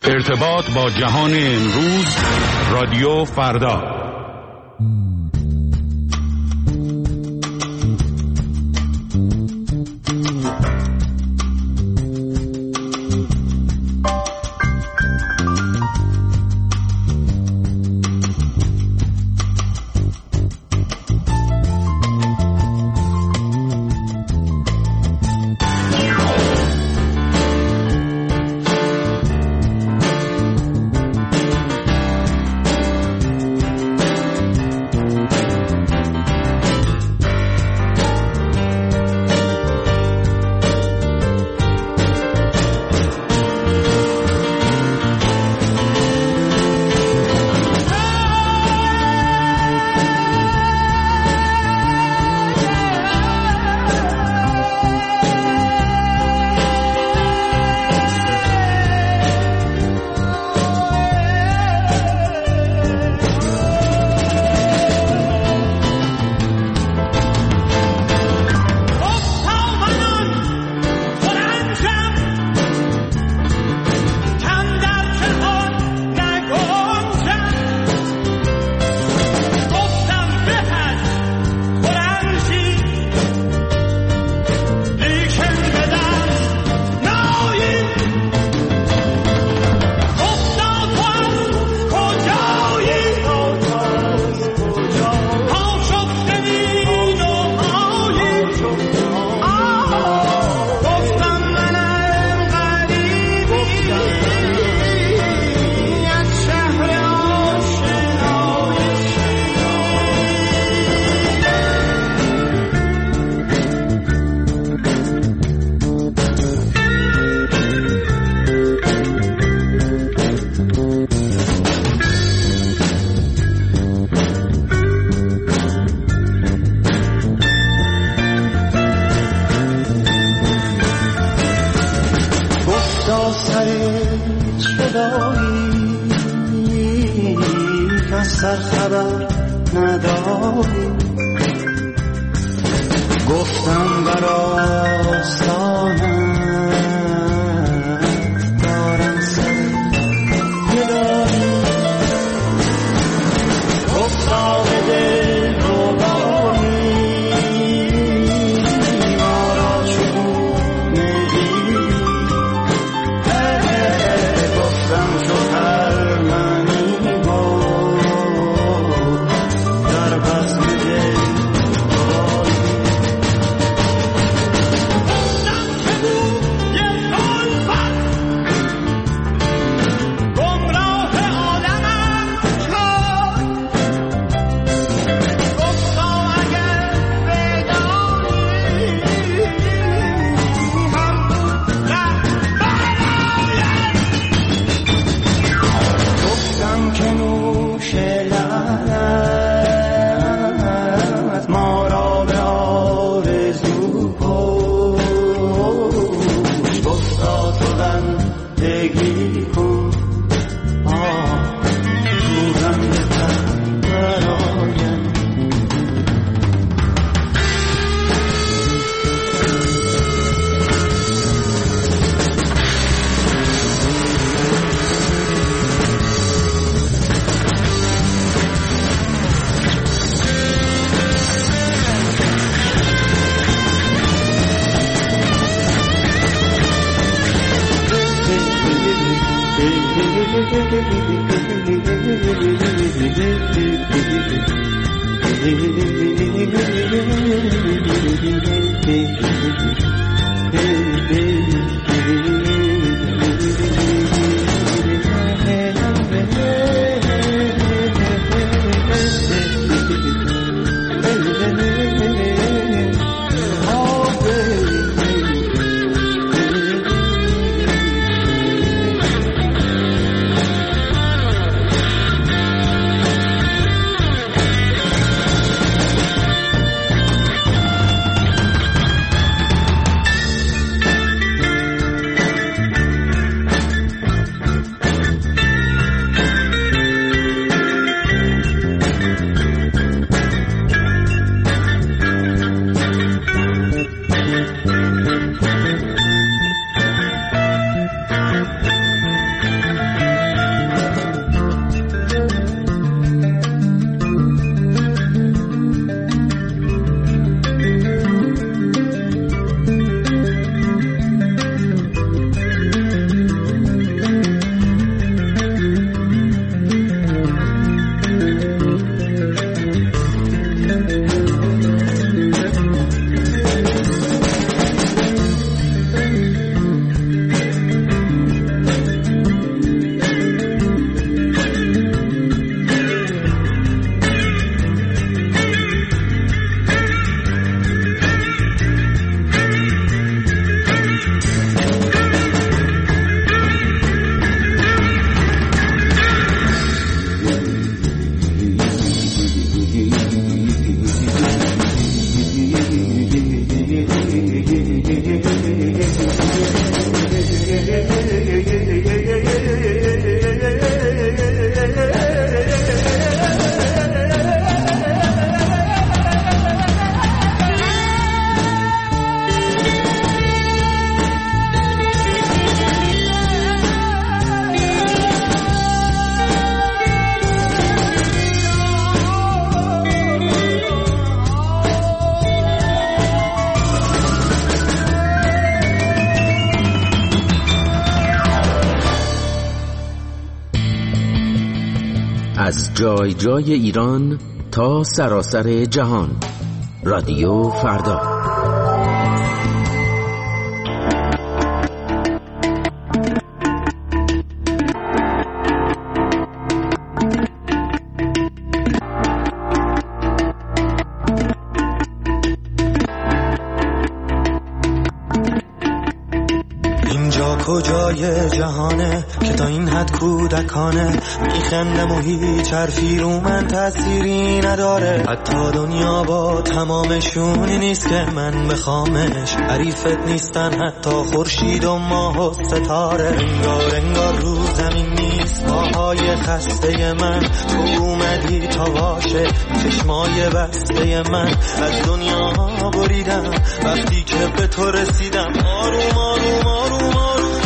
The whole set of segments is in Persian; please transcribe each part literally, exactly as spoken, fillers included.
ارتباط با جهان امروز، رادیو فردا. از جای جای ایران تا سراسر جهان. رادیو فردا. کجای جهانه که تا این حد کودکانه میخندم و هیچ حرفی رو من تأثیری نداره. حتی دنیا با تمامشونی نیست که من بخوامش، حریفت نیستن حتی خورشید و ماه و ستاره. انگار انگار رو زمین نیست پاهای خسته من، تو اومدی تا باشه چشمای بسته من. از دنیا بریدم وقتی که به تو رسیدم، آروم آروم آروم آروم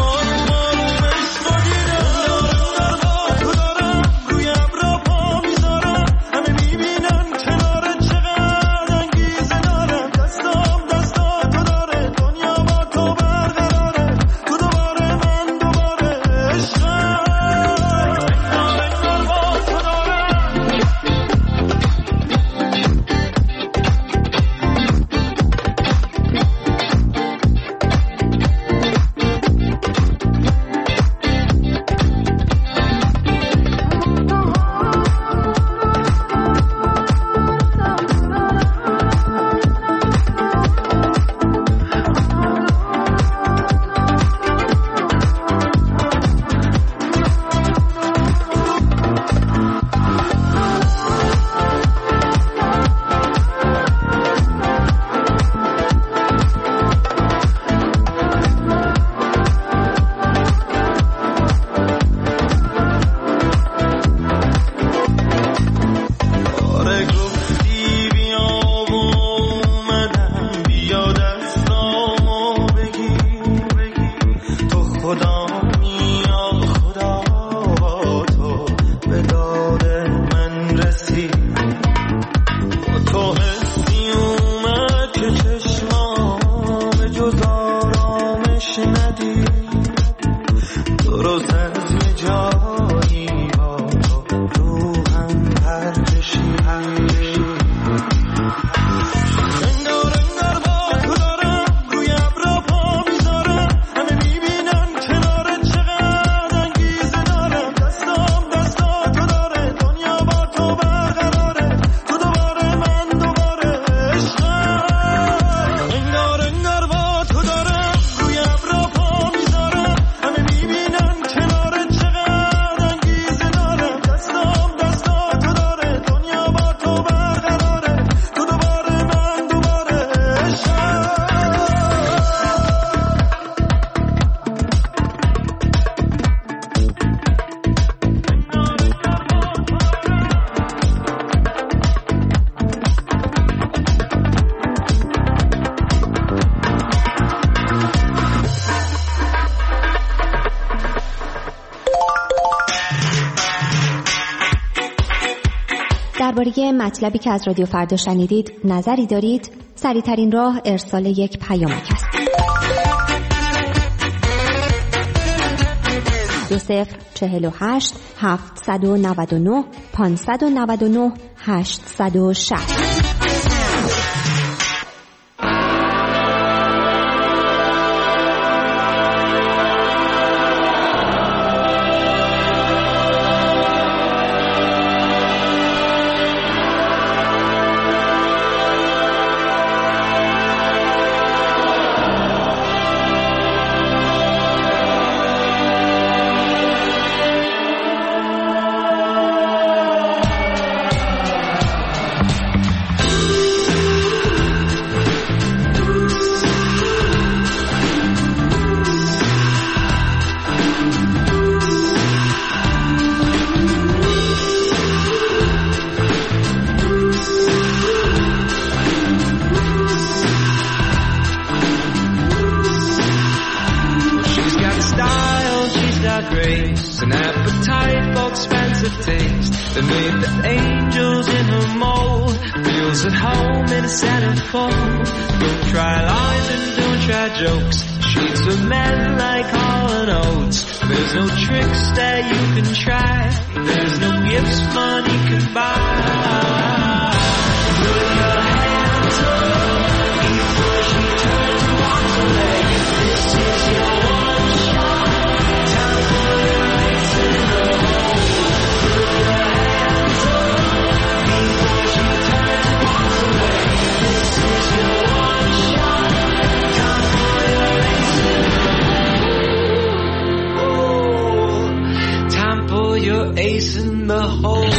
درباره مطلبی که از رادیو فردا شنیدید نظری دارید؟ سریع‌ترین راه ارسال یک پیامک است. دو صفر چهل و هشت هفتصد و نود و نه پانصد و نود و نه هشتصد و شصت. without grace, an appetite for expensive taste that made the angels in her mold. Feels at home in a centerfold. Don't try lies and don't try jokes. Sheets of men like Hall and Oates. There's no tricks that you can try. There's no gifts money can buy. Put your hands up before she turns and walks away. This is your one shot. Time for your race in the hole. Put your hands up before she turns and walks away. This is your one shot. Time for your race in the hole. Time for your ace in the hole.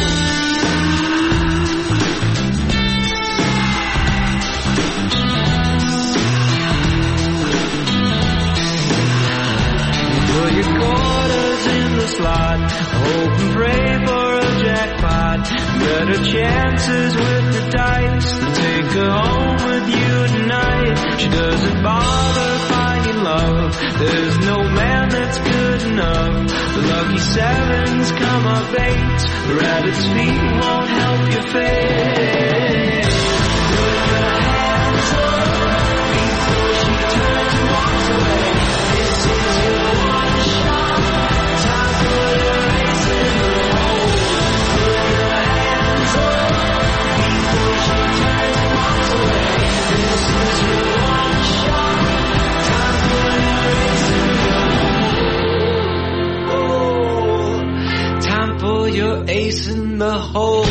Your quarters in the slot, hope and pray for a jackpot. Better chances with the dice. Take her home with you tonight. She doesn't bother finding love. There's no man that's good enough. The lucky sevens come up eights. The rabbit's feet won't help your fate. Put your hands up before she turns and walks away. This is your one shot. Time for your race in the hole. Put your hands up before she turns and walks away. This is your one shot. Time for your race in the hole. Time for your ace in the hole.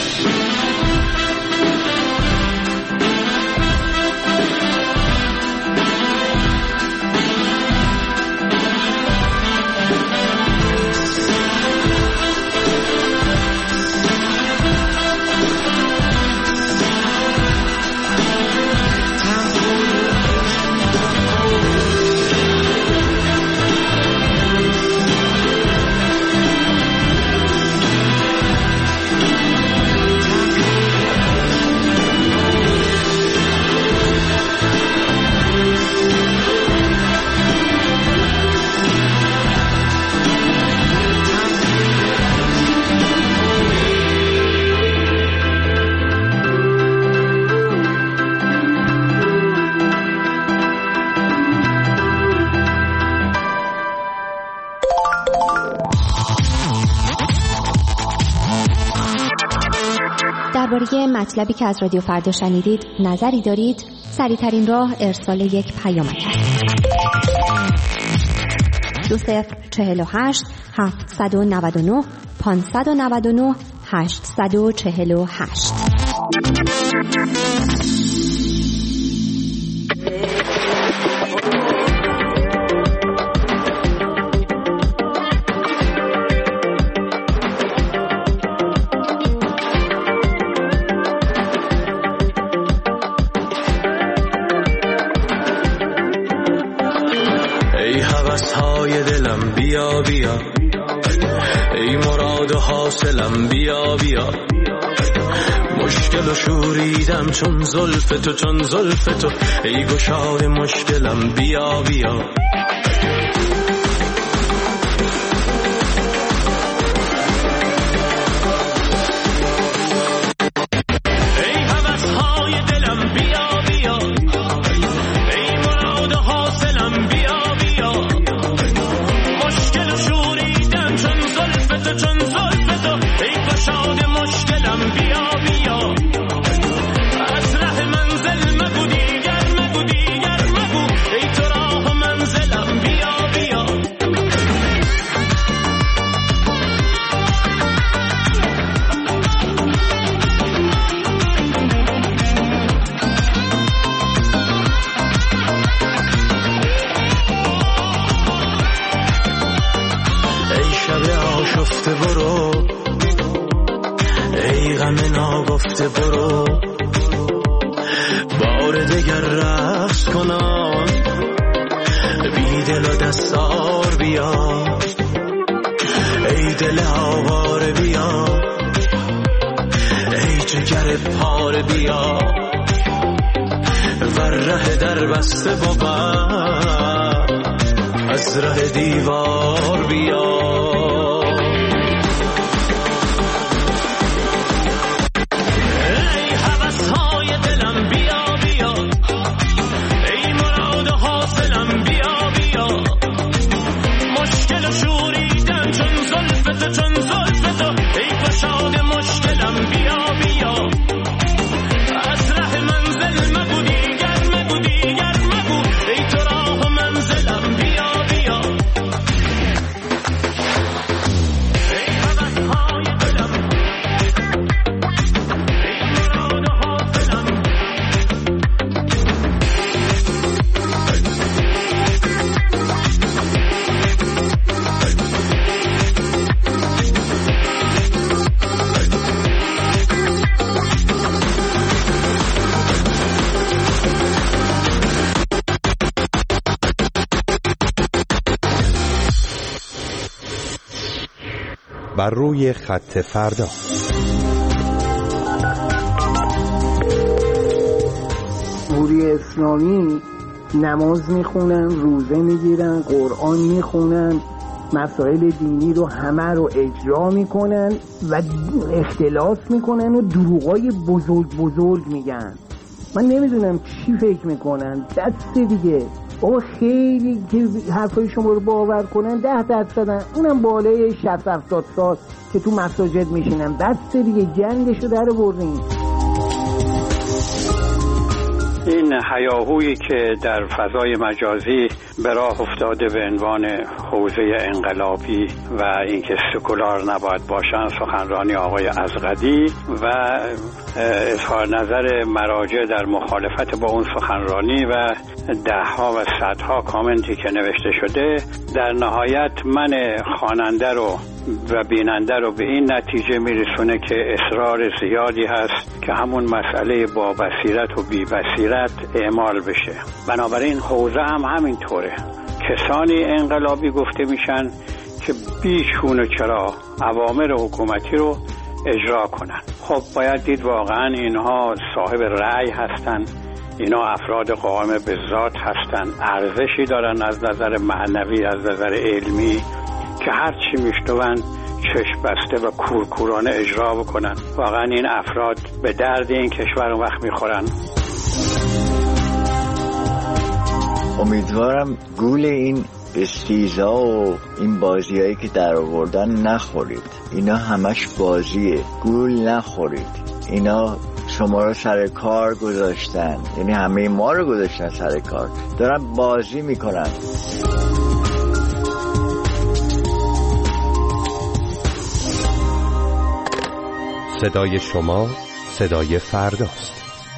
درباره مطلبی که از رادیو فردا شنیدید نظری دارید؟ سریع‌ترین راه ارسال یک پیامک است. دو صفر چهل و هشت هفتصد و نود و نه پانصد و نود و نه هشتصد و چهل و هشت. بیا بیا ای مراد و حاصلم بیا بیا مشکل و شوریدم چون زلف تو چون زلف تو ای گشاد مشکلم بیا بیا ناگفته برو بار دگر رقص کنان بی دل و دستار بیا ای دل آواره بیا ای جگر پاره بیا ور ره در بسته بابا از ره دیوار بیا دل شوریدن چون زلف تو چون زلف تو ای گشاد مشکلم بیا بیا از ره منزل مگو دیگر مگو دیگر مگو ای تو راه و منزلم بیا بیا ای حوثهای دلم ای مراد و حاصلم بر روی خط فردا. جمهوری اسلامی نماز میخونن، روزه میگیرن، قرآن میخونن، مسائل دینی رو همه رو اجرا میکنن و اختلاس میکنن و دروغای بزرگ بزرگ میگن. من نمیدونم چی فکر میکنن. دست دیگه بابا خیلی که حرفای شما رو باور کنن ده درصدن، اونم بالای شصت هفتاد سال که تو مساجد میشینن. دست دیگه جنگشو در بردین. این هیاهویی که در فضای مجازی به راه افتاده به عنوان حوزه انقلابی و اینکه سکولار نباید باشن، سخنرانی آقای ازغدی و اظهار نظر مراجع در مخالفت با اون سخنرانی و دهها و صدها کامنتی که نوشته شده، در نهایت من خواننده رو و بیننده رو به این نتیجه میرسونه که اصرار زیادی هست که همون مسئله با بصیرت و بی بصیرت اعمال بشه. بنابراین حوزه هم همینطوره. کسانی انقلابی گفته میشن که بیچون و چرا اوامر حکومتی رو اجرا کنن. خب باید دید واقعا اینها صاحب رأی هستن، اینا افراد قائم به ذات هستن، ارزشی دارن از نظر معنوی، از نظر علمی، که هر چی میشنون چشم بسته و کورکورانه اجرا بکنن. واقعا این افراد به درد این کشور اون وقت میخورن. امیدوارم گول این استیزا و این بازیایی که در آوردن نخورید. اینا همش بازیه، گول نخورید. اینا شما رو سر کار گذاشتن، یعنی همه ما رو گذاشتن سر کار، دارن بازی میکنن. صدای شما صدای فرداست.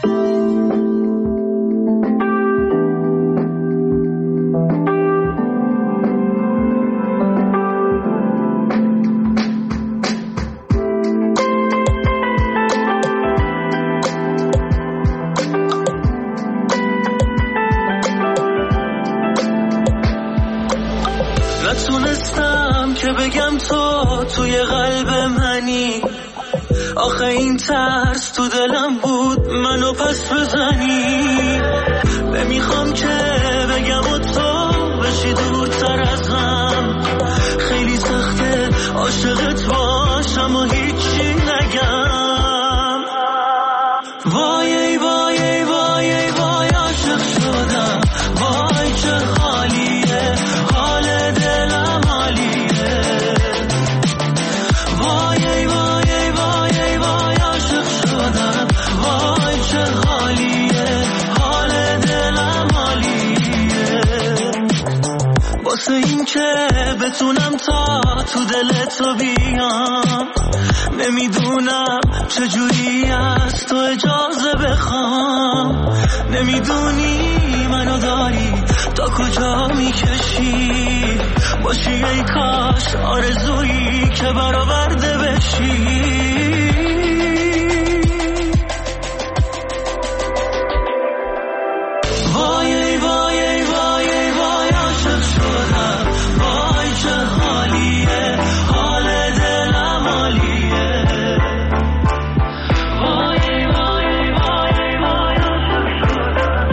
نتونستم که بگم تو توی قلب منی، آخه این ترس تو دلم بود منو پس بزنی. نمیخوام که بگم و تو بشی دورتر ازم، خیلی سخته عاشقت باشم و هیچی نگم. وای وای وای وای عاشق شدم، وای چه خالیه حال دلم حالیه. وای وای وای وای عاشق شدم، وای چه خالیه حال دلم حالیه. واسه این که بتونم تا تو دل تو بیام، نمیدونم چجوری از تو اجازه بخوام. نمیدونی منو داری تا کجا میکشی، باشی ای کاش آرزویی که برآورده بشی. وای وای وای وای عاشق شدم، وای چه حالیه حال دلم حالیه. وای وای وای وای عاشق شدم.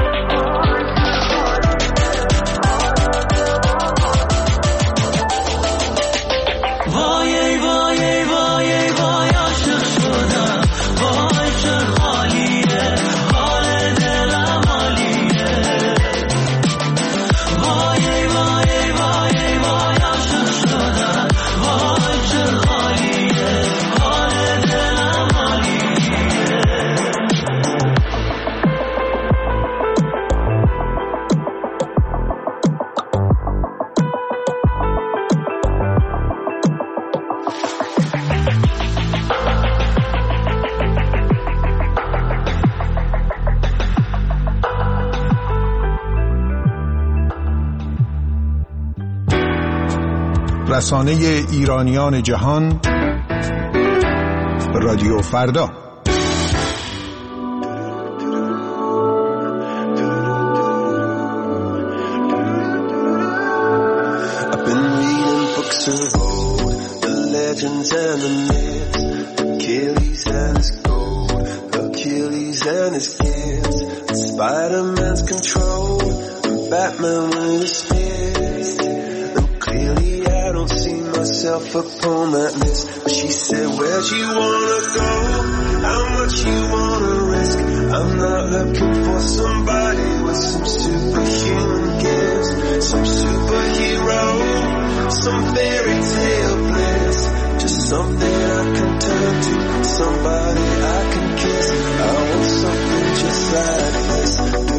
وای وای وای وای رسانه ایرانیان جهان، رادیو فردا. I've been reading books of old, the legends and the myths, Achilles and his gold, Achilles and his gifts, and Spider-Man's control, and Batman with his fist. And clearly I don't see myself upon that list. But she said, where'd you wanna go? How much you wanna risk? I'm not looking for somebody with some superhuman gifts, some superhero, some fairy tale bliss. Just something I can turn to, somebody I can kiss. I want something just like this.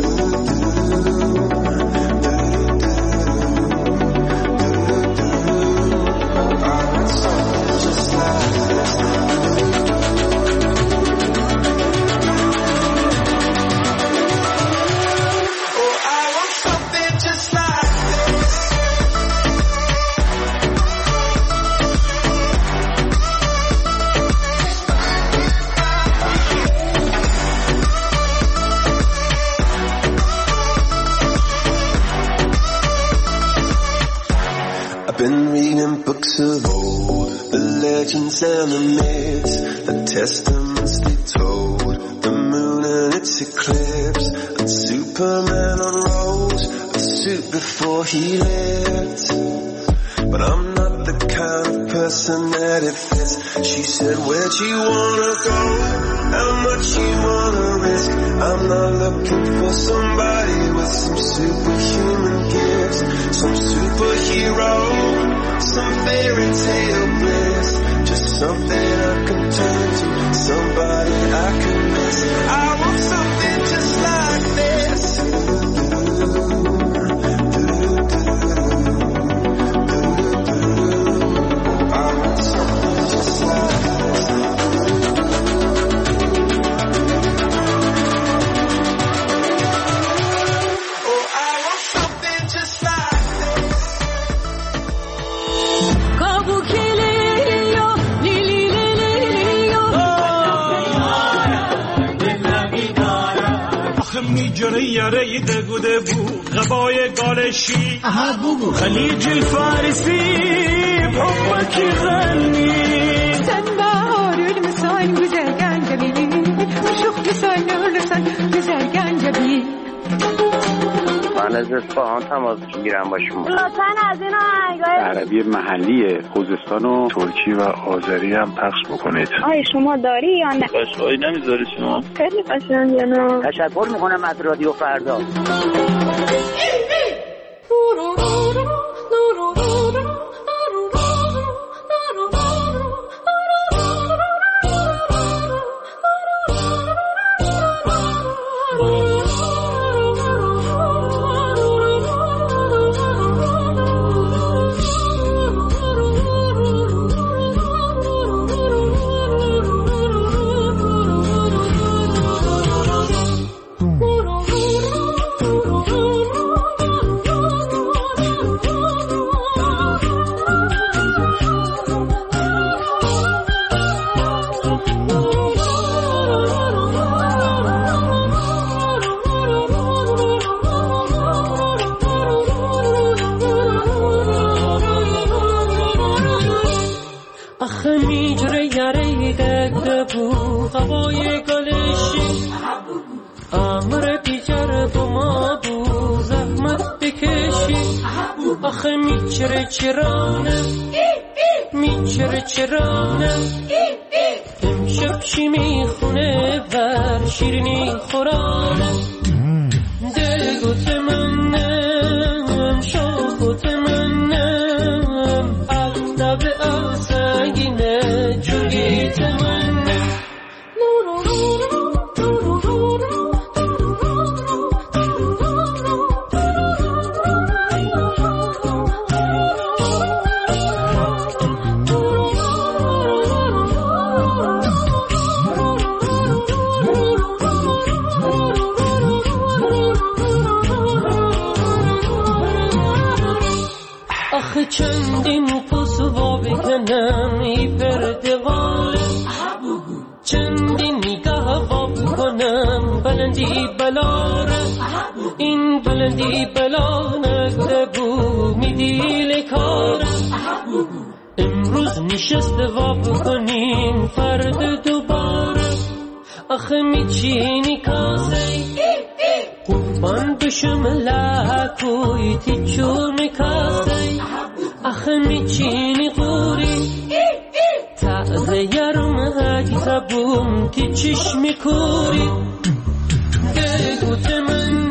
Of old, the legends and the myths, the testaments they told, the moon and its eclipse, and Superman unrolls a suit before he lived. But I'm not the kind of person that it fits. She said, where'd you wanna go? How much you wanna risk? I'm not looking for somebody with some superhuman gifts, some superhero, some fairy tale bliss. Just something I can turn to, somebody I can miss. I want something just like this. I want something just like this. Oh, I want something just like میجره یاره دگو دبو غبای گالشی خلیج الفارسی بحبك غني سنبار المسان güzelgen جبی مشوق لسان لسان güzelgen جبی من از اصفهان تماس میگیرم با شما. لطفاً از این آهنگای عربی محلی خوزستان و ترکی و آذری هم پخش بکنید. آیا شما داری یا نه؟ قشنگی نمیذاری شما؟ خیلی قشنگه نه. تشکر میکنم از رادیو فردا. آخه میچره چرانه میچره چرانه امشب چی میخونه بر شیرینی خورانه دلگوت منم شاخوت منم اقنب آسگینه جوگیت منم امروز نشسته وا بکنین فرد دوباره آخه میچینی کاسه قربان بشم لحکوی تیچون کاسه آخه میچینی قوری تازه یارم هایی زبون تی چشمی کوری گوت من